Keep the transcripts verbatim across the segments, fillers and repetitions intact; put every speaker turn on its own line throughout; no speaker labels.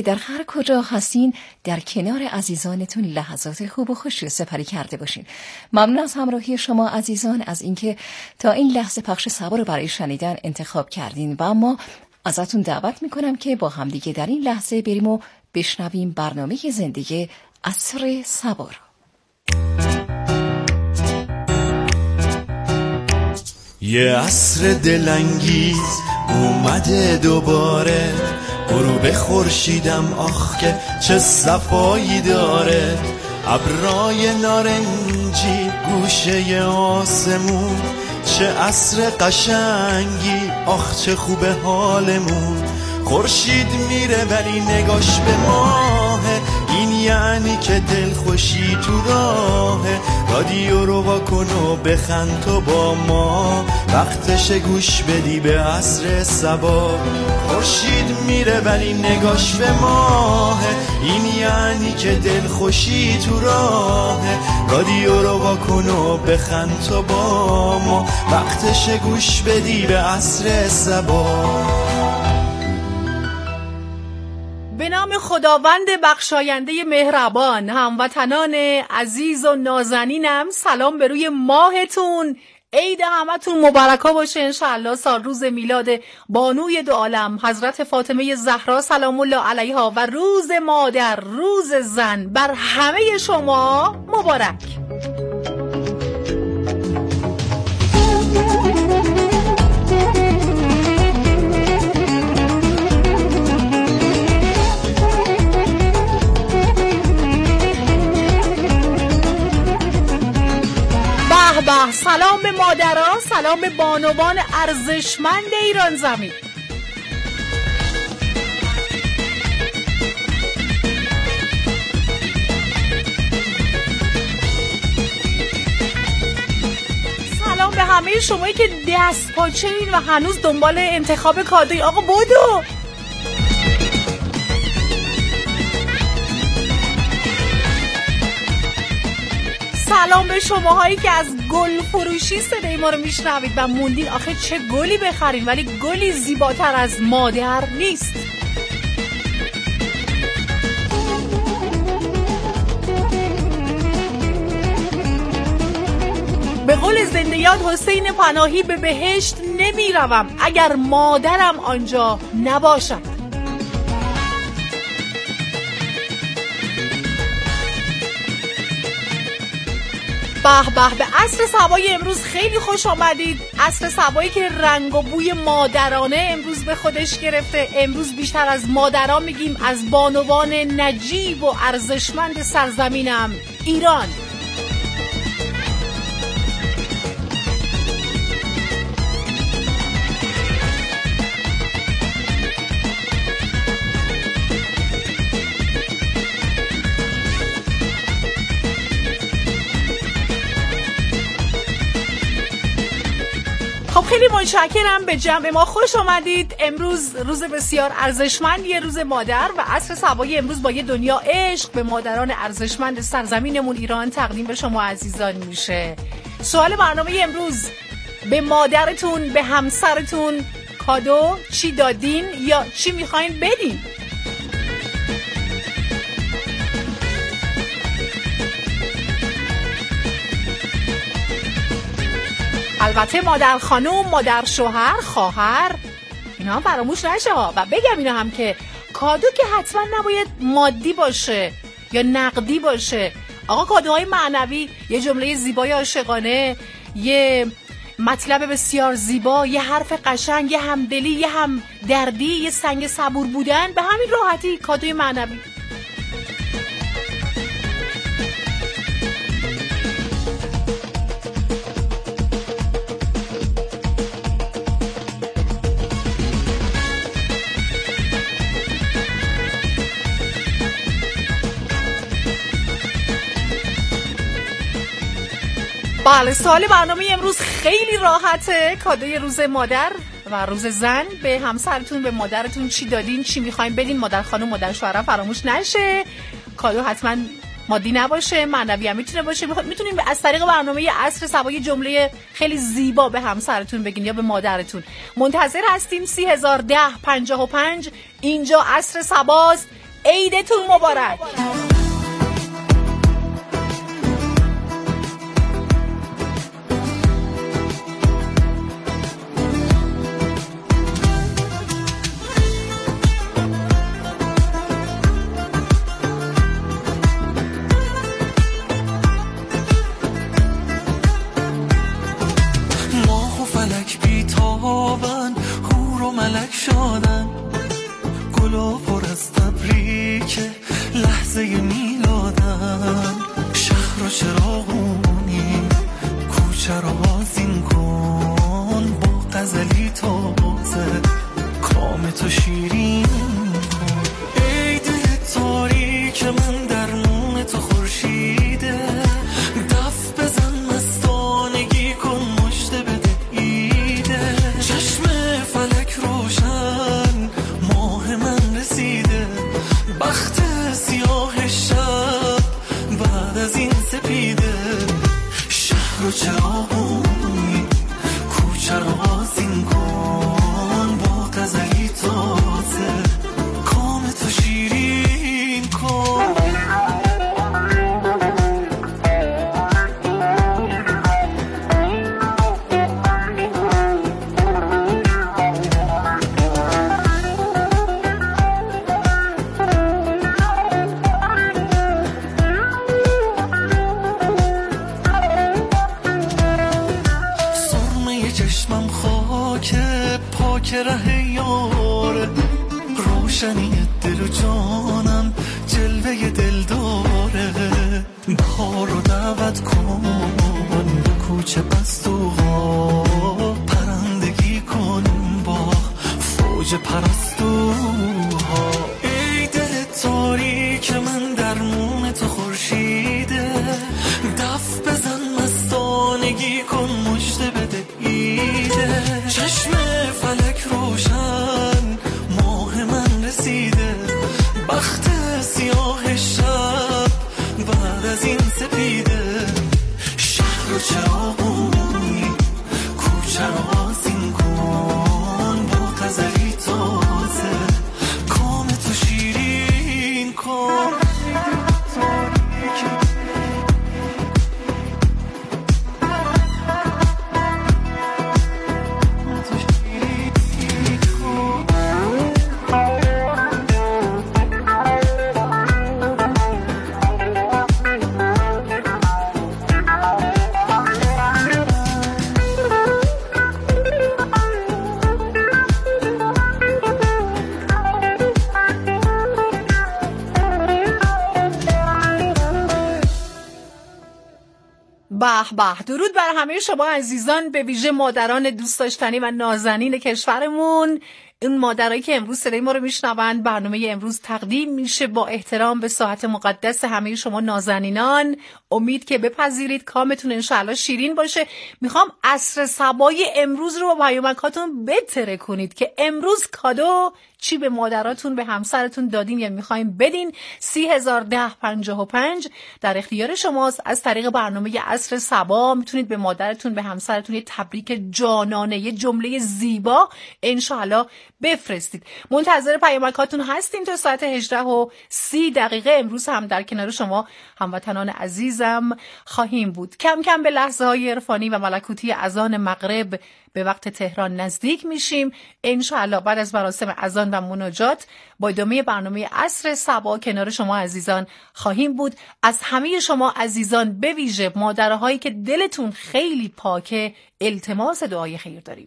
در هر کجا هستین در کنار عزیزانتون لحظات خوب و خوشی سپری کرده باشین. ممنون از همراهی شما عزیزان، از اینکه تا این لحظه پخش سبا رو برای شنیدن انتخاب کردین و اما ازتون دعوت میکنم که با همدیگه در این لحظه بریم و بشنویم برنامه زندگی عصر سبا رو.
یه عصر دلانگیز اومده دوباره، غروب خورشیدم آخ که چه صفایی داره، ابرای نارنجی گوشه آسمون، چه عصر قشنگی آخ چه خوبه حالمون، خورشید میره ولی نگاش به ماهه، این یعنی که دل خوشی تو راهه، رادیو رو واکن و بخند تو با ما، وقتش گوش بدی به عصر صبا، خورشید میره ولی نگاش به ماهه، این یعنی که دل خوشی تو راهه، رادیو رو واکن و بخند تو با ما، وقتش گوش بدی به عصر صبا.
به نام خداوند بخشاینده مهربان، هموطنان عزیز و نازنینم، سلام به روی ماهتون. عید همتون مبارکا باشه انشاءالله. سال روز میلاد بانوی دو عالم حضرت فاطمه زهرا سلام الله علیها و روز مادر، روز زن بر همه شما مبارک. به سلام به مادرها، سلام به بانوان ارزشمند ایران زمین. سلام به همه شمایی که دست پاچه این و هنوز دنبال انتخاب کادوی. آقا بودو سلام به شماهایی که از گل فروشی صدای ما رو میشنوید و موندین آخه چه گلی بخرین، ولی گلی زیباتر از مادر نیست. به قول زنده یاد حسین پناهی، به بهشت نمیروم اگر مادرم آنجا نباشد. به به به عصر صبای امروز خیلی خوش آمدید. عصر صبایی که رنگ و بوی مادرانه امروز به خودش گرفته. امروز بیشتر از مادران میگیم از بانوان نجیب و ارزشمند سرزمینم ایران. خیلی متشکرم، به جمع ما خوش آمدید. امروز روز بسیار ارزشمندیه، روز مادر، و عصر صبایی امروز با یه دنیا عشق به مادران ارزشمند سرزمینمون ایران تقدیم به شما عزیزان میشه. سوال برنامه امروز: به مادرتون، به همسرتون کادو چی دادین یا چی میخواین بدین؟ البته مادر خانوم، مادر شوهر، خواهر، اینا هم فراموش نشه ها. و بگم اینا هم که کادو که حتما نباید مادی باشه یا نقدی باشه. آقا کادوهای معنوی، یه جمله زیبای عاشقانه، یه مطلب بسیار زیبا، یه حرف قشنگ، یه همدلی، یه هم دردی، یه سنگ صبور بودن، به همین راحتی کادوی معنوی. بله، سوال برنامه امروز خیلی راحته. کادوی روز مادر و روز زن، به همسرتون، به مادرتون چی دادین، چی میخواین بدین؟ مادر خانم، مادر شوهر فراموش نشه. کادو حتما مادی نباشه، معنوی هم میتونه باشه. میتونین از طریق برنامه عصر صبا یه جمله خیلی زیبا به همسرتون بگین یا به مادرتون. منتظر هستیم. سی هزار ده پنجاه و پنج اینجا عصر صباست. عیدتون مبارک.
شدن گلا پر از تبریک لحظه میلادن، شهر و چراغونی کوچه رو آذین کن، با غزلی تازه کام تو شیرین کن. ای دل تاریک من درمون تو خورشیده، دف بزن مستانگی کن مژده بده ایده. چشم فلک روشن ماه من رسیده، بخت سیاه شب بعد از این سپیده. شهر و چراغونی کوچه رو آذین کن، با غزلی تازه کام تو شیرین کن. چشمم خاک پاک ره یاره، روشنی دل و جانم جلوه دل داره. بهار رو دعوت کن به کوچه پستوها، پرندگی کن با فوج پرستوها. ای دل تاریک من درمون تو خورشیده، دف بزن مستانگی کن مژده بده ایده. چشم فلک روشن ماه من رسیده، بخت سیاه شب بعد از این سپیده. شهر و چراغونی کوچه رو آذین کن، با غزلی تازه کام تو شیرین کن.
به به، درود بر همه شما عزیزان، به ویژه مادران دوست داشتنی و نازنین کشورمون. این مادرایی که امروز صدای ما رو میشنوند، برنامه امروز تقدیم میشه با احترام به ساعت مقدس همه شما نازنینان. امید که بپذیرید کامتون انشاءالله شیرین باشه. میخوام عصر صبای امروز رو با پیامکاتون بتره کنید که امروز کادو چی به مادراتون به همسرتون دادین یا میخوایم بدین. سی هزار ده پنجاه و پنج در اختیار شماست. از طریق برنامه عصر صبا میتونید به مادرتون به همسرتون یه تبریک جانانه، یه جمله زیبا انشاءالله بفرستید. منتظر پیامکاتون هستیم تا ساعت هجده و سی دقیقه. امروز هم در کنار شما هموطنان عزیزم خواهیم بود. کم کم به لحظه های عرفانی و ملکوتی اذان مغرب به وقت تهران نزدیک میشیم. انشاءالله بعد از مراسم اذان و مناجات با ادامه برنامه عصر صبا کنار شما عزیزان خواهیم بود. از همه شما عزیزان به ویژه مادرهایی که دلتون خیلی پاکه التماس دعای خیر داریم.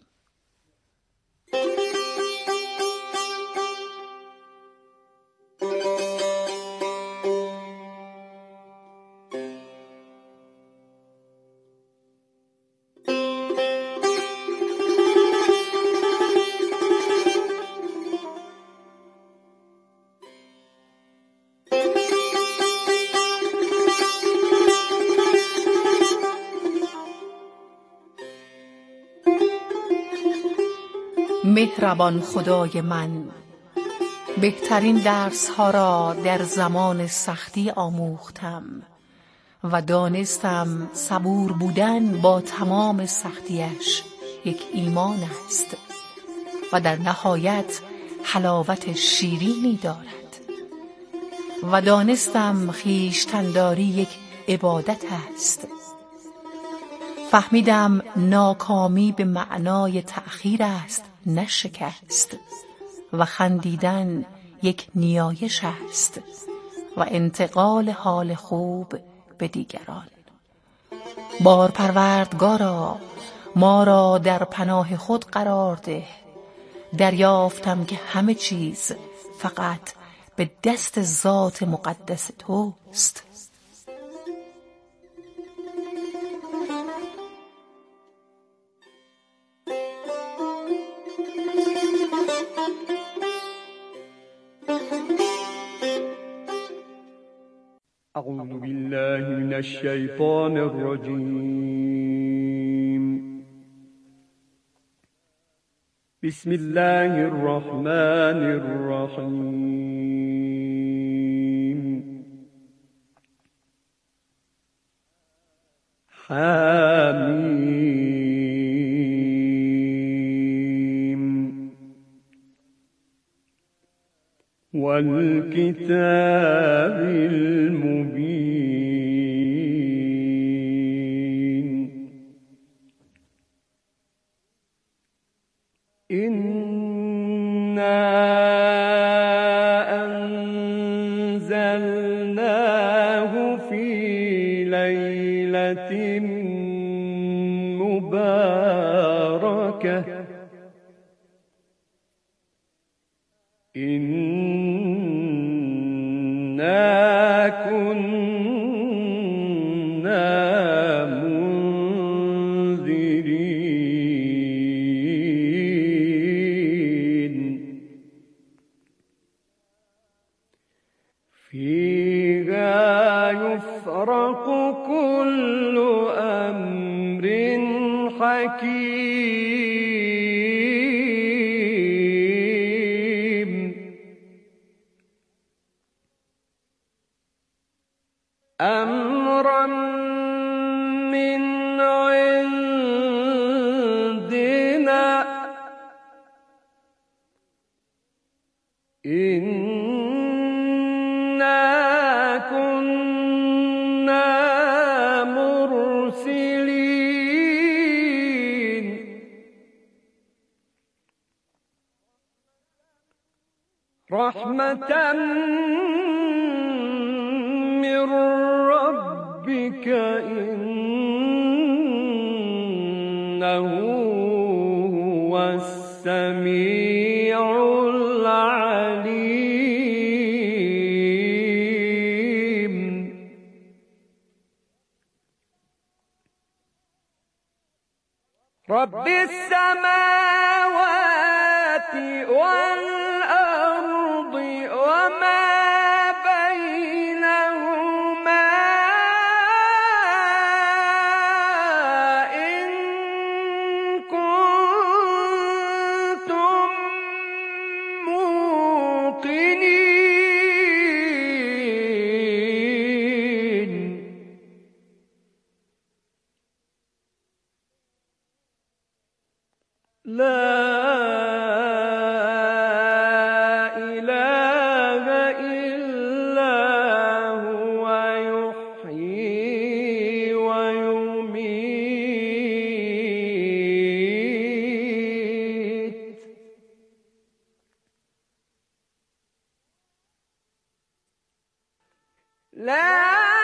مهربان خدای من، بهترین درس ها را در زمان سختی آموختم و دانستم صبور بودن با تمام سختیش یک ایمان است و در نهایت حلاوت شیرینی دارد. و دانستم خویشتن‌داری یک عبادت است. فهمیدم ناکامی به معنای تأخیر است نه شکست، و خندیدن یک نیایش است و انتقال حال خوب به دیگران. بار پروردگارا ما را در پناه خود قرار ده. دریافتم که همه چیز فقط به دست ذات مقدس توست.
اعوذ بالله من الشیطان الرجیم. بسم الله الرحمن الرحیم. حمیم والکتاب المبین. إنا أنزلناه في ليلة مباركة إنا كنا منذرين فيها يفرق كل أمر حكيم أمرا من عندنا إنا كنا مرسلين رحمة من ربك إنه هو السميع العليم. رب السماوات والأرض وما بينهما إن كنتم موقنين. لا إله إلا هو يحيي ويميت. لا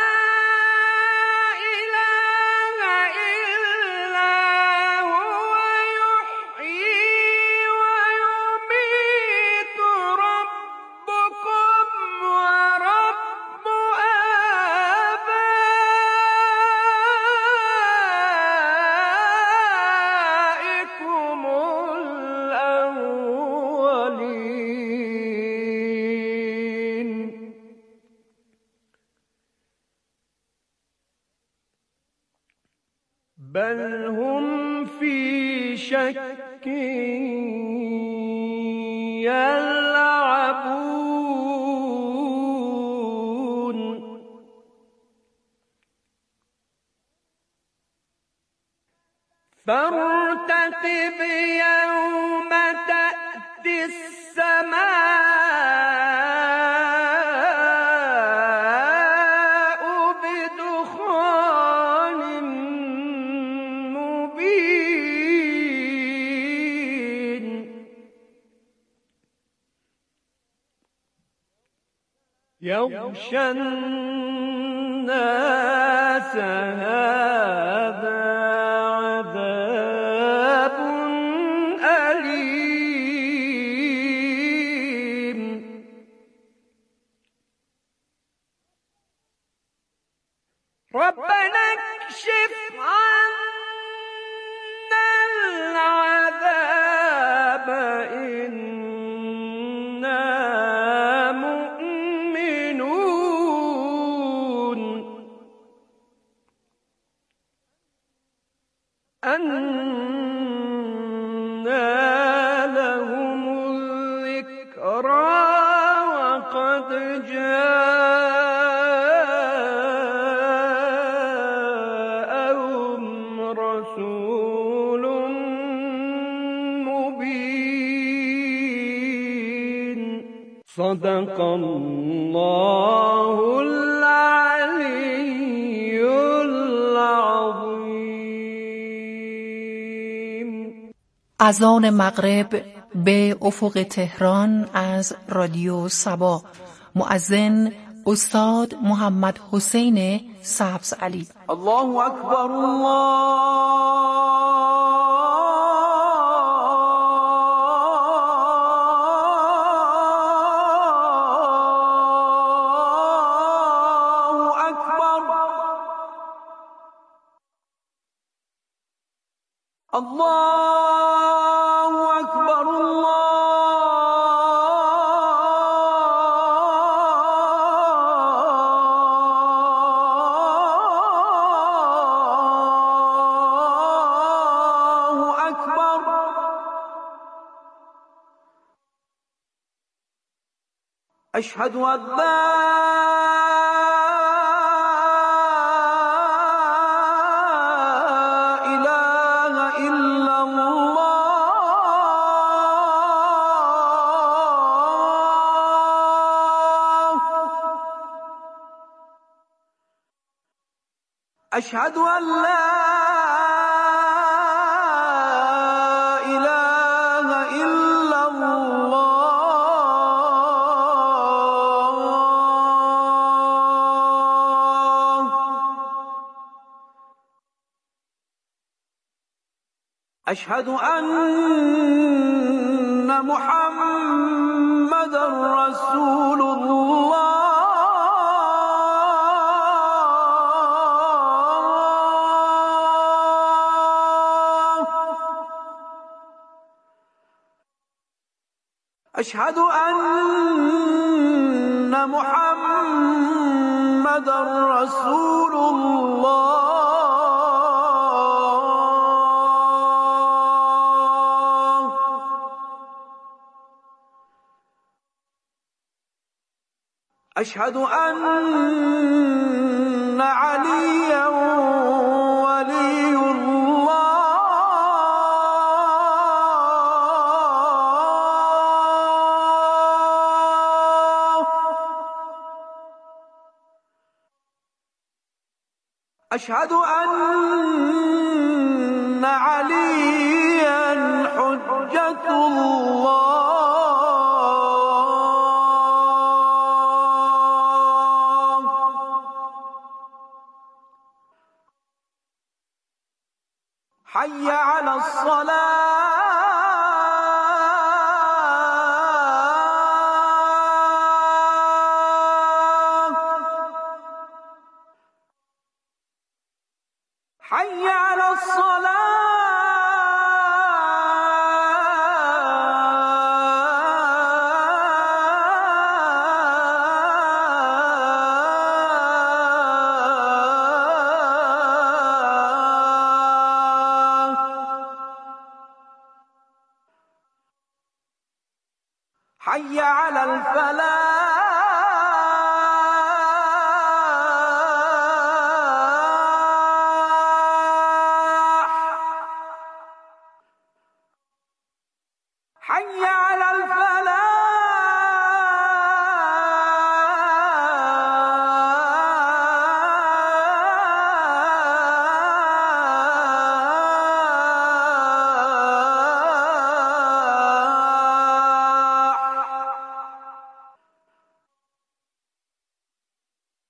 بل هم في شك يلعبون. فارتقب يوم تأتي السماء يغشى الناس هذا عذاب أليم ربنا اكشف عنا العذاب إنا مؤمنون أنى لهم الذكرى وقد جاءهم رسول مبين صدق الله العلي العظيم.
اذان مغرب به افق تهران از رادیو صبا. مؤذن استاد محمد حسین سبز علی.
الله اکبر الله اکبر الله اکبر الله اکبر اشهد ان لا أشهد أن لا إله إلا الله أشهد أن محمدًا رسول الله أشهد أن محمدًا رسول الله أشهد أن عليًا ولي أشهد أن عليا حجة الله حي على الصلاة حي على الصلاة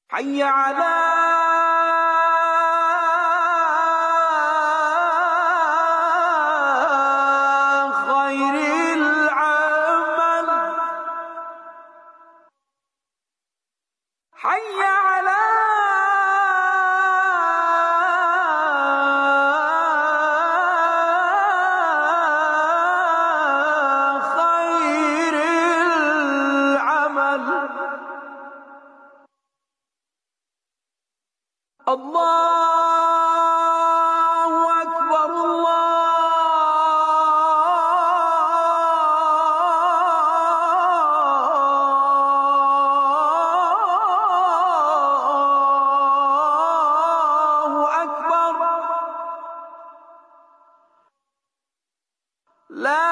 حي على خير العمل حي على الله أكبر الله أكبر لا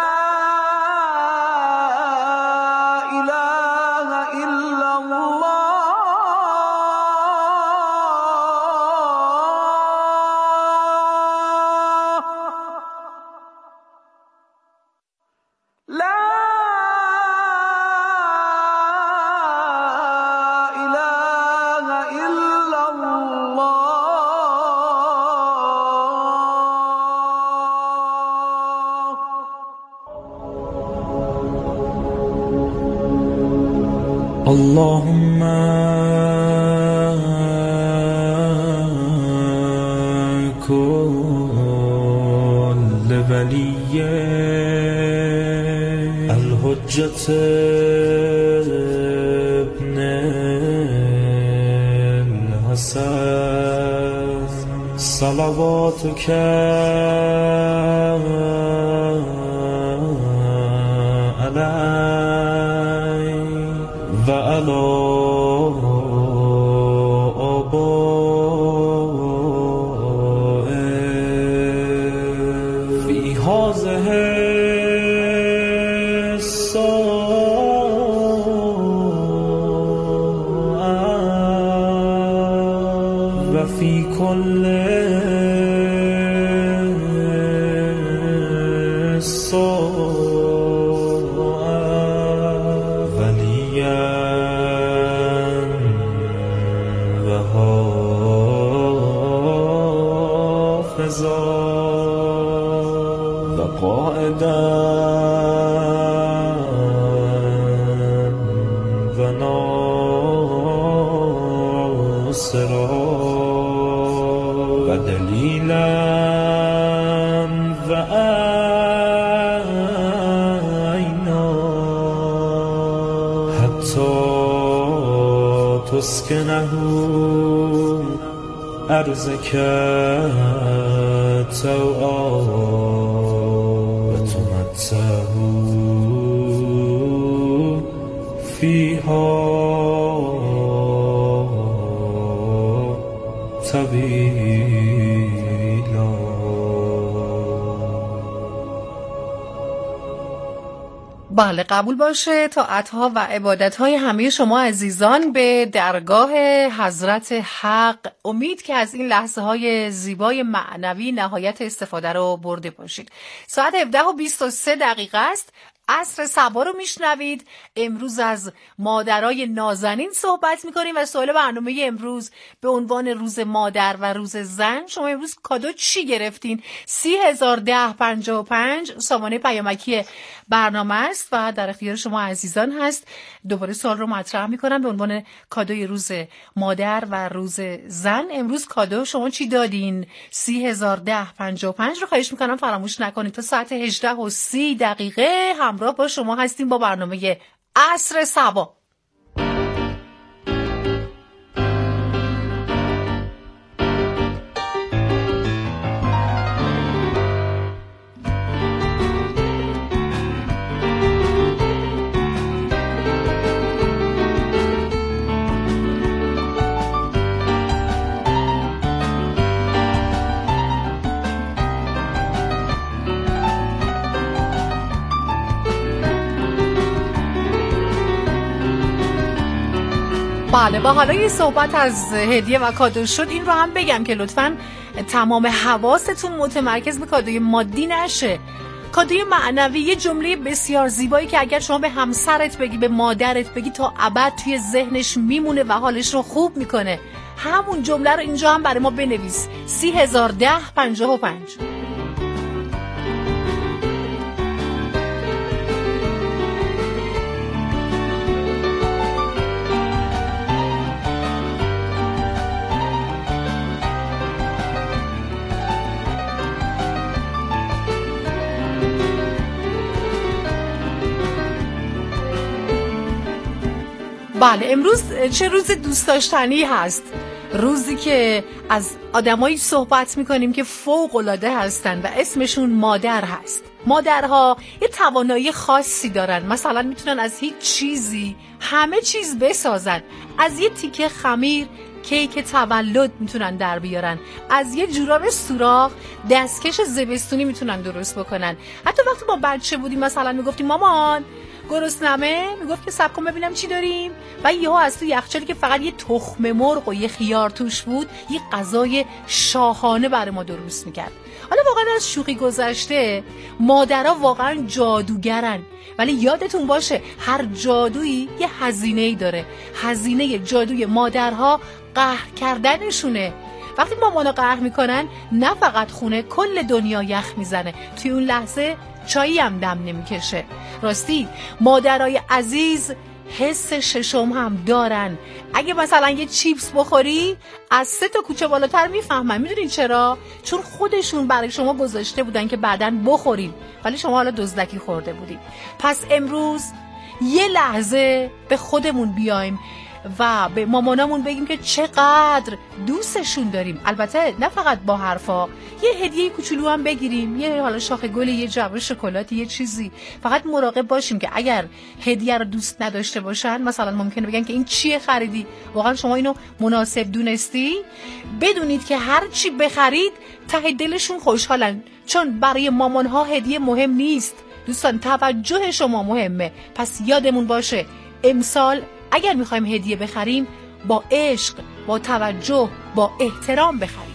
إله إلا الله
اللهم كل ولي الحجة ابن الحسن صلواتك عليه وعلى آبائه في هذه الساعة وفي كل وقائدا وناصرا ودليلا وعينا حتى تسكنه أرزك توعا وتمتعه فيها طويلا.
بله قبول باشه طاعت‌ها و عبادت‌های همه شما عزیزان به درگاه حضرت حق. امید که از این لحظه‌های زیبای معنوی نهایت استفاده رو برده باشید. ساعت هفده و بیست و سه دقیقه است. عصر صبا رو میشنوید. امروز از مادرای نازنین صحبت میکنیم و سوال برنامه امروز به عنوان روز مادر و روز زن، شما امروز کادو چی گرفتین؟ سی هزار ده پنجاه و پنج سامانه پیامکی برنامه است و در اختیار شما عزیزان هست. دوباره سوال رو مطرح میکنم به عنوان کادوی روز مادر و روز زن. امروز کادو شما چی دادین؟ سی هزار ده پنجاه و پنج رو خواهش میکنم فراموش نکنید. تا ساعت هجده و سی دقیقه هم همراه با شما هستیم با برنامه عصر صبا. بله، با حالا یه صحبت از هدیه و کادو شد، این رو هم بگم که لطفاً تمام حواستون متمرکز به کادوی مادی نشه. کادوی معنوی، یه جمله بسیار زیبایی که اگر شما به همسرت بگی، به مادرت بگی، تا ابد توی ذهنش میمونه و حالش رو خوب میکنه. همون جمله رو اینجا هم برای ما بنویس. سی هزار ده پنجاه و پنج. بله، امروز چه روز دوست داشتنی هست. روزی که از آدمایی صحبت میکنیم که فوق العاده هستن و اسمشون مادر هست. مادرها یه توانایی خاصی دارن. مثلا میتونن از هیچ چیزی همه چیز بسازن. از یه تیکه خمیر کیک تولد میتونن در بیارن. از یه جوراب سوراخ دستکش زمستونی میتونن درست بکنن. حتی وقتی ما بچه بودیم مثلا میگفتیم مامان گرسنمه، میگفت که صبر کن ببینم چی داریم، و یهو از تو یخچالی که فقط یه تخم مرغ و یه خیار توش بود یه غذای شاهانه برای ما درست میکرد. حالا واقعا از شوخی گذشته، مادرها واقعا جادوگرن، ولی یادتون باشه هر جادویی یه هزینه‌ای داره. هزینه جادوی مادرها قهر کردنشونه. وقتی مامانا قهر میکنن نه فقط خونه، کل دنیا یخ میزنه. توی اون لحظه چایی هم دم نمیکشه. راستی مادرای عزیز حس ششم هم دارن. اگه مثلا یه چیپس بخوری از سه تا کوچه بالاتر میفهمن. میدونین چرا؟ چون خودشون برای شما گذاشته بودن که بعداً بخورین، ولی شما حالا دزدکی خورده بودین. پس امروز یه لحظه به خودمون بیایم و به مامانامون بگیم که چقدر دوستشون داریم. البته نه فقط با حرفا، یه هدیه کوچولو هم بگیریم، یه حالا شاخه گل، یه جعبه شکلاتی، یه چیزی. فقط مراقب باشیم که اگر هدیه رو دوست نداشته باشن، مثلا ممکنه بگن که این چیه خریدی، واقعا شما اینو مناسب دونستی، بدونید که هر چی بخرید ته دلشون خوشحالن، چون برای مامانها هدیه مهم نیست دوستان، توجه شما مهمه. پس یادمون باشه امسال اگر میخوایم هدیه بخریم با عشق، با توجه، با احترام بخریم.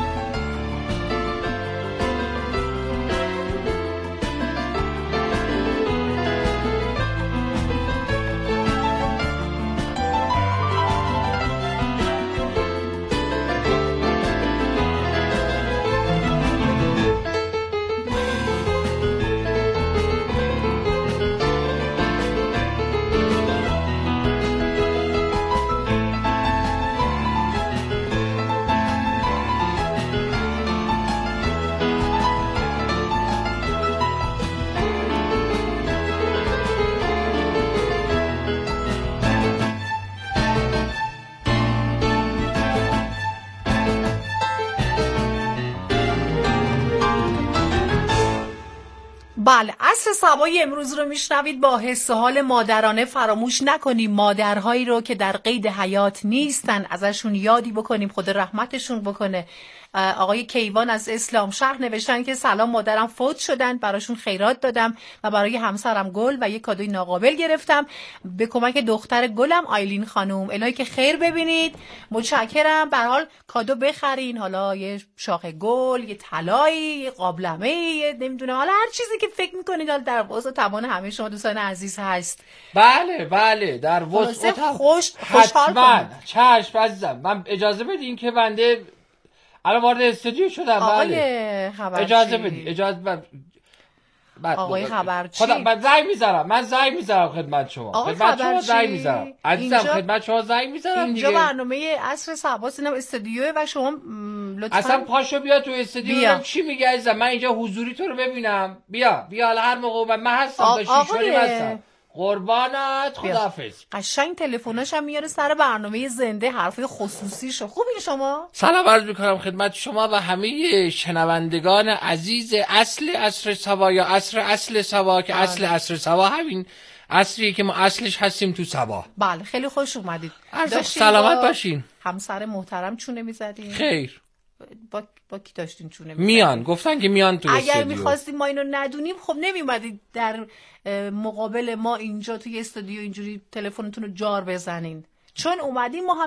بله، عصر صبای امروز رو میشنوید با حس و حال مادرانه. فراموش نکنیم مادرهایی رو که در قید حیات نیستن ازشون یادی بکنیم، خدا رحمتشون بکنه. آقای کیوان از اسلام شهر نوشتن که سلام، مادرم فوت شدن، براشون خیرات دادم و برای همسرم گل و یک کادوی ناقابل گرفتم به کمک دختر گلم آیلین خانم. الهی که خیر ببینید. متشکرم. به هر حال کادو بخرین، حالا یه شاخه گل، یه طلایی، یه قابلمه، یه نمیدونم، حالا هر چیزی که فکر میکنید حالا در وسط توان همه شما دوستان عزیز هست.
بله بله، در وسط
خوش خوشحال کنید.
چشم عزیزم. من اجازه بدین که بنده الان وارد استودیو شدم.
آقای
بله.
خبرچی
اجازه بدید. اجازه بد... بد...
آقای خبرچی
خدا من زنگ میذارم. من زنگ میذارم خدمت شما. خدمت شما زنگ میذارم. عزیزم اینجا... خدمت شما زنگ میذارم دیگه.
اینجا برنامه عصر صباس اینم استودیوه و شما لطفا
اصلا پاشو بیا تو استودیو ببین چی میگه عزیزم. من اینجا حضوری تو رو ببینم. بیا بیا هر موقع من هستم. آ... تا شیش واری هستم. قربانت، خداحافظ.
قشنگ تلفناش هم میاره سر برنامه زنده، حرفای خصوصیشو. خوبین شما؟
سلام عرض میکنم خدمت شما و همه شنوندگان عزیز اصل عصر صبا یا عصر اصل صبا که اصل عصر صبا همین عصریه که ما اصلش هستیم تو صبا.
بله، خیلی خوش اومدید.
سلامت باشین.
همسر محترم چونه میزدین؟
خیر.
با با کی داشتین چونه میزدین؟
میان، گفتن که میان تو استودیو.
اگر میخواستیم ما اینو ندونیم خب نمیومدید در مقابل ما اینجا توی استودیو اینجوری تلفنتون رو جار بزنین. چون اومدیم ما هم